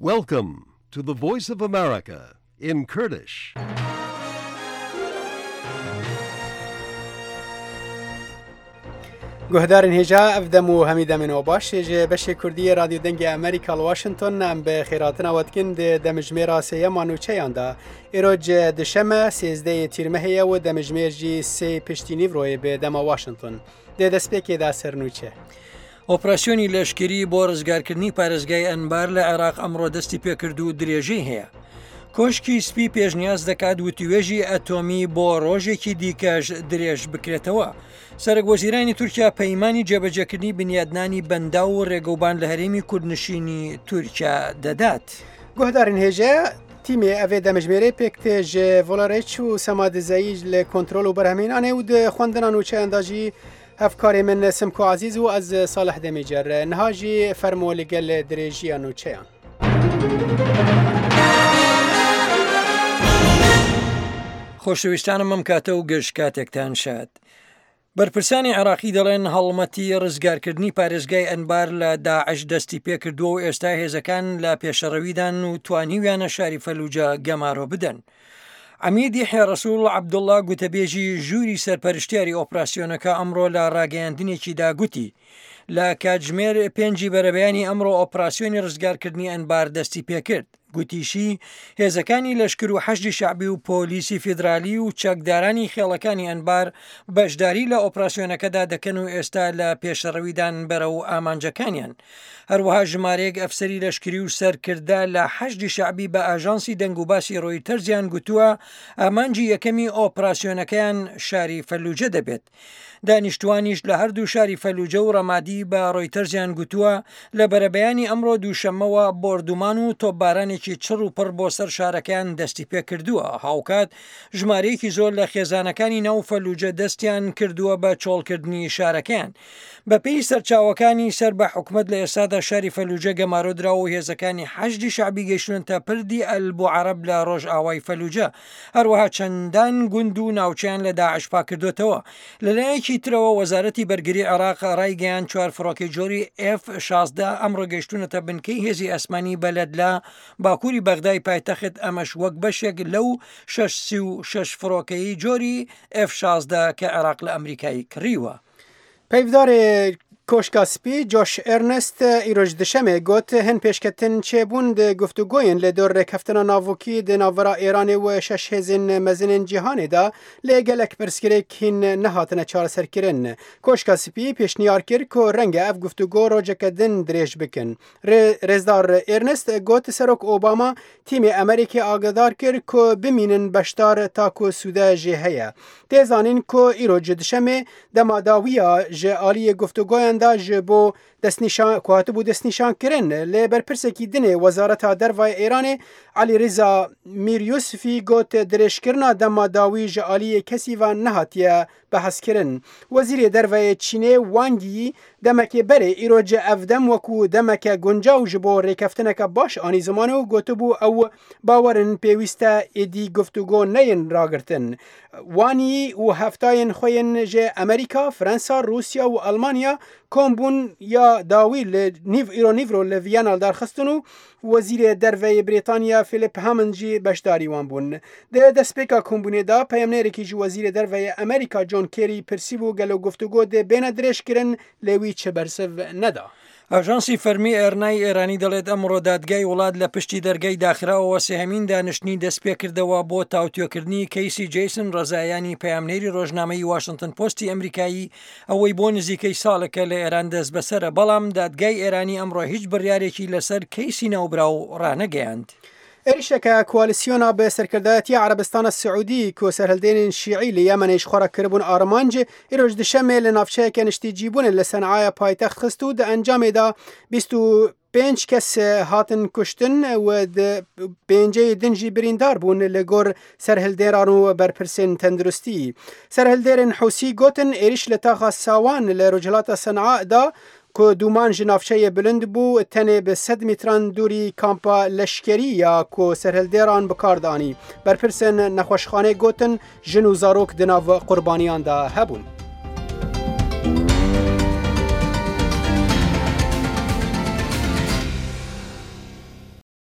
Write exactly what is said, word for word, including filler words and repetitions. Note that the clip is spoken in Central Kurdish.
Welcome to the Voice of America in Kurdish. گهدارن هجا افدم و همیدم نو باش جه بشه کردی رادیو دنگ امریکا واشنطن ام به خیراتنا واتکن ده دمجمیر سه مانوچه یاندا ایروج دشمه سیزده تیرمهیه و دمجمیر جی سه پشتینی وروی به دم واشنطن ده دسپیکی دا سرنوچه ئۆپراسیۆنی لەشکری بۆ ڕزگارکردنی پارێزگای ئەنبار لە عێراق ئەمڕۆ دەستی پێکرد و درێژەی هەیە. کۆشکی سپی پێشنیاز دەکات وتیوێژی ئەتۆمی بۆ ڕۆژێکی دیکەش درێژ بکرێتەوە. سەرۆکوەزیرانی تورکیا پەیمانی جێبەجێکردنی بنیادنانی بەندا و ڕێگەوبان لە هەرێمی کوردنشینی تورکیا دەدات. گهدارن هجا تیمی اوی دمجمیره پکت جه ولارچ و سمادزایی ل کنترل و برهمینانه و ده خواندنان و چه انداجی افکار من سمکو عزیز و از صالح دمیجر نهاجی فرمو لگل دریجیان و چیان خۆشەویستانم ئەم کاتە و گەشت کاتێکتان شاد. بەرپرسانی عێراقی دەڵێن هەڵمەتی ڕزگارکردنی پارێزگای ئەنبار لە داعش دەستی پێکردووە و ئێستا هێزەکان لە پێشەڕەویدان و توانیویانە شاری فەلوجە گەمارۆ بدەن. عەمید یحیی ڕەسوول عەبدوڵڵا گوتەبێژی ژووری سەرپەرشتیاری ئۆپراسیۆنەکە ئەمڕۆ لە ڕاگەیاندنێکیدا گوتی لە کاتژمێر پێنجی بەرەبەیانی ئەمڕۆ ئۆپراسیۆنی ڕزگارکردنی ئەنبار دەستی پێکرد. گوتیشی هێزەکانی لەشکر و حەشدی شعبی و پۆلیسی فیدرالی و چەکدارانی خێڵەکانی ئەنبار بەشداری لە ئۆپراسیۆنەکەدا دەکەن و ئێستا لە پێشەڕەویدان بەرە و ئامانجەکانیان. هەروەها ژمارەیەک ئەفسەری لەشکری و سەرکردا لە حەشدی شعبی بە ئاژانسی دەنگ و باسی ڕۆیتەرزیان گوتووە ئامانجی یەکەمی ئۆپراسیۆنەکەیان شاری فەلوجە دەبێت. دانیشتوانیش لە هەردوو شاری فەلوجە و ڕەمادی بە ڕۆیتەرزیان گوتووە لە بەرەبەیانی ئەمڕۆ دووشەممەوە بۆردومان و تۆپبارانێکی چڕ و پڕ بۆ سەر شارەکان دەستی پێ کردووە. هاوکات ژمارەیەکی زۆر لە خێزانەکانی ناو فەلوجە دەستیان کردووە بە چۆڵکردنی شارەکەیان. بە پێی سەرچاوەکانی سەر بە حکومت لە ئێستادا شاری فەلوجە گەمارۆدراوە و هێزەکانی حەشدی شعبی گەیشتونتە پردی ئەلبوعەرەب لە ڕۆژ ئاوای فەلوجە. هەروەها چەندان گوند و ناوچیان لە داعش پاکردوتەوە. لەلایەکی ترەوە وەزارەتی بەرگری عێراق ڕایگەیان چوار فڕۆکەی جۆری ئێف شازدە ئەمڕۆ گەیشتونەتە بنکەی هێزی ئەسمانی بەلەد لە باکووری بەغدای پایتەخت ئەمەش وەک بەشێک لەو شەش و شەش فڕۆکەی جۆری ئێف شازدە کە عێراق لە ئەمریکای کڕیوە. پەیوەدارێ کۆشکا سپی جۆش ئێرنست ئیرۆژ دشەمێ گوت هەن پێشکەتن چێبوون دە گفتوگۆیان لە دۆر ڕێکەفتنە ناوۆکی دە ناوەڕا ئێرانێ و شەش هێزن مەزنên جیهانێدا لێ gelek pirsgirêk hîn nehatine çareserkirin. Koşka Spî pêşniyar kir ku renge ev guftûgo rojeke din dirêj bikin. Rêzdar Ernest got Serok Obama tîmê Amerîkê agadar kir ku bimînin beşdar ta ku Sûde jê heye. Tê zanîn ku îro ji dişemê dema dawiya ji aliyê guftûgoyan da ji bo destnîşan ku hatibû destnîşankirin lê berpirsekî dinê Wezareta Dervaya Îranê Alî Rêza Miryusifî got dirêjkirina dema dawî ji aliyê kesî ve nehatiye behezkirin. Wezîrê Dervayê Çînê Wang Yi demekê berê îro ci ev dem wekû demeke guncaw ji bo rêkeftineke baş anî zimanê û gotibû ew bawerin pêwîst e êdî guftûgo neyên ragirtin. Wan Yi û heftayên xwe yên ji Amerîka, Fransa, Rûsya û Almanya kombûn ya dawî li nîv îro nîvro li Viyana derxistin û Wezîrê Derveyê Brîtanya Philip Hammond jî beşdarî wan bûn. Di destpêka kombûnê da peyamnêrekî ji Wezîrê Derveyê Amerîka John Kerry pirsîbû gelo guftûgo dê bêne dirêjkirin lê wî çi bersiv neda. ئاژانسی فەرمی ئێرنای ئێرانی دەڵێت ئەمڕۆ دادگای وڵات لە پشتی دەرگای داخراوەوە سێهەمین دانیشتنی دەست پێکردەوە بۆ تاوتوێکردنی کەیسی جەیسن ڕەزایانی پەیامنێری ڕۆژنامەی واشنگتن پۆستی ئەمریکایی ئەوەی بۆ نزیکەی ساڵەکە لە ئێران دەست بەسەرە بەڵام دادگای ئێرانی ئەمڕۆ هیچ بڕیارێکی لەسەر کەیسی ناوبراو ڕانەگەیاند. ێریشەکە کوالسیۆنا بە سەرکردایەتی عەرەبستانە سعودی کۆ سەرهەڵدێنên شیعی لە یەمەنیش خۆڕە کردبوون ئارەمانج ئیرۆژ دشەمێ لە ناوچەیەکە نیشتیجیبوون لە سەنعایە پایتەخت خست و دە ئەنجامێدا بیست و پێنج کەس هاتن کوشتن و پێنجەی دنجی بریندار بوون لە گۆر سەرهەڵدێران و بەرپرسên تەندروستی. سەرهەڵدێرên حوسی گوتن ێریش لە تاخا ساوان لە ڕۆژهەڵاتە سەنعادا ku duman ji navçeyê bilind bû tenê bi sed mîtran dûrî kampa leşkerî ya ku serhildêran bikar danî. Berpirsên nexweşxanê gotin jin û zarok di nav qurbaniyan da hebûn.